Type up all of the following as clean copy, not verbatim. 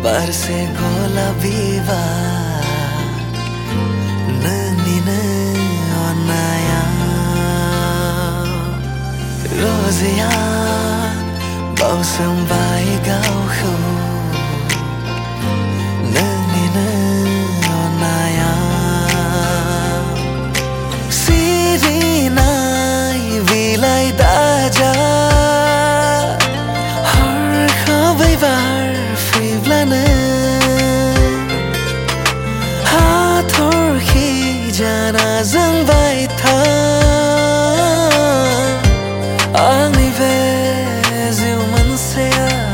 Barse gola viva Nangine onaya Rozia Bausam bai gau khu Nangine onaya Siri nai vilai daja Har khabai var fivlana Hathor khi jana zang vai tha Angni ve ziu man se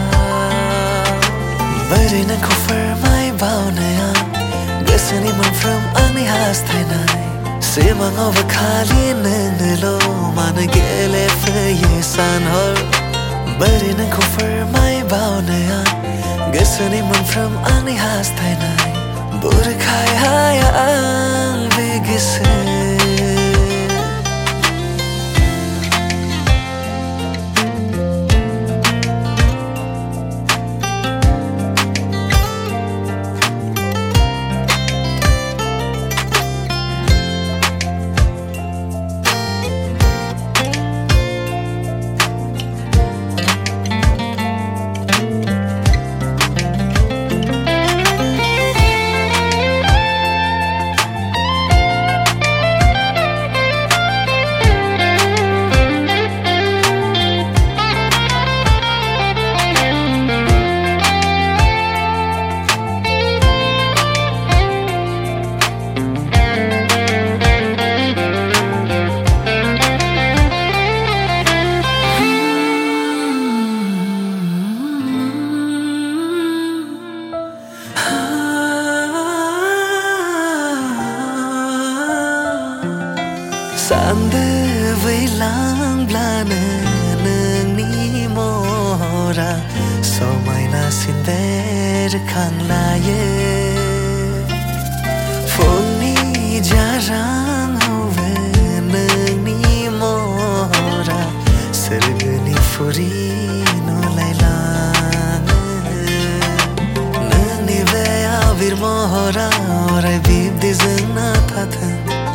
Bari na kofar mai bao na ya Gesani man from angni has thai nai Se mang over khali nang lo man gele fe ye san hor Bari na kofar mai bao na ya Gesani man from angni has thai nai Bur khai haya ang begise Sande vei lang blana nang ni mora so mai na sin ver khang la ye phong ni jarang hove nang ni mora sergni furi no lai lang nang ni ve avir mora ore bib di zang na thathan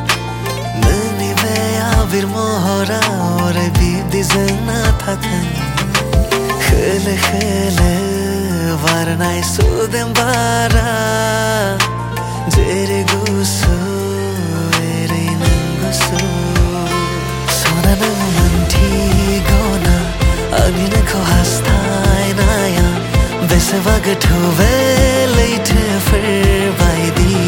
Bir mohra or bib di zangna thathan khele khele varnai sudem bara jere gusu ere nangusu sona nang manthi gona agin ko hastai na ya beswa gathu ve late fir by the